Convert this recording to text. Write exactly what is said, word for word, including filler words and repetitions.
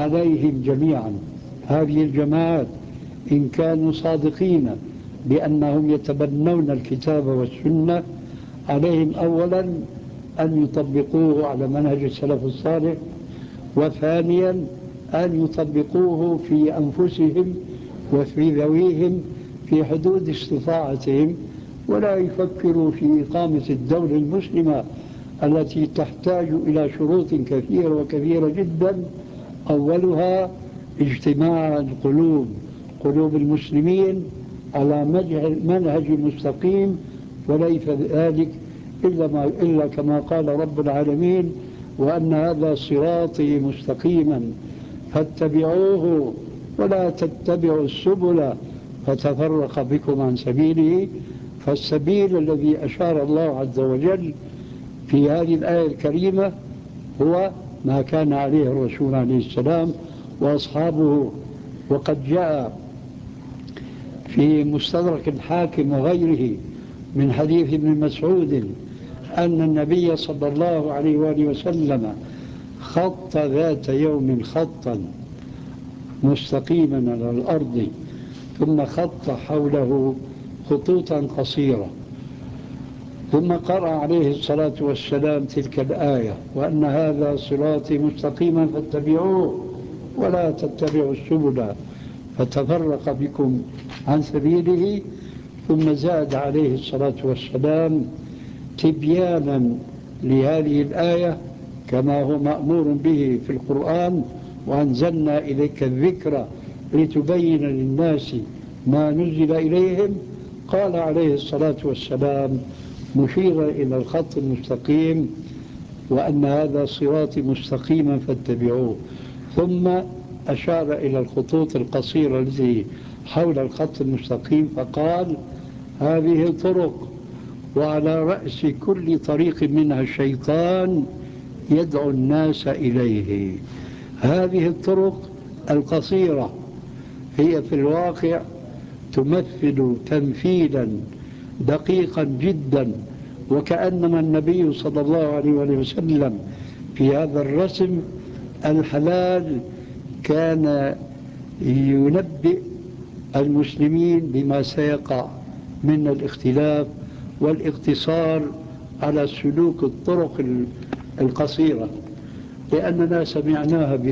عليهم جميعا هذه الجماعات إن كانوا صادقين بأنهم يتبنون الكتاب والسنة عليهم أولا أن يطبقوه على منهج السلف الصالح، وثانيا أن يطبقوه في أنفسهم وفي ذويهم في حدود استطاعتهم، ولا يفكروا في إقامة الدولة المسلمة التي تحتاج إلى شروط كثيرة وكثيرة جدا، أولها اجتماع القلوب، قلوب المسلمين على منهج مستقيم، وليس ذلك إلا, ما إلا كما قال رب العالمين: وأن هذا صراطي مستقيما فاتبعوه ولا تتبعوا السبل فتفرق بكم عن سبيله. فالسبيل الذي أشار الله عز وجل في هذه الآية الكريمة هو ما كان عليه الرسول عليه السلام وأصحابه. وقد جاء في مستدرك الحاكم وغيره من حديث ابن مسعود أن النبي صلى الله عليه وآله وسلم خط ذات يوم خطا مستقيما على الأرض، ثم خط حوله خطوطا قصيرة، ثم قرأ عليه الصلاة والسلام تلك الآية: وأن هذا صراطي مستقيما فاتبعوه ولا تتبعوا السبل فتفرق بكم عن سبيله. ثم زاد عليه الصلاة والسلام تبيانا لهذه الآية كما هو مأمور به في القرآن: وأنزلنا إليك الذكر لتبين للناس ما نزل إليهم. قال عليه الصلاة والسلام مشيرا إلى الخط المستقيم: وأن هذا صراطي مستقيما فاتبعوه. ثم أشار إلى الخطوط القصيرة التي حول الخط المستقيم فقال: هذه طرق، وعلى رأس كل طريق منها الشيطان يدعو الناس إليه. هذه الطرق القصيرة هي في الواقع تمثل تمثيلا دقيقا جدا، وكأنما النبي صلى الله عليه وسلم في هذا الرسم الحلال كان ينبئ المسلمين بما سيقع من الاختلاف والاقتصار على سلوك الطرق القصيرة، لأننا سمعناها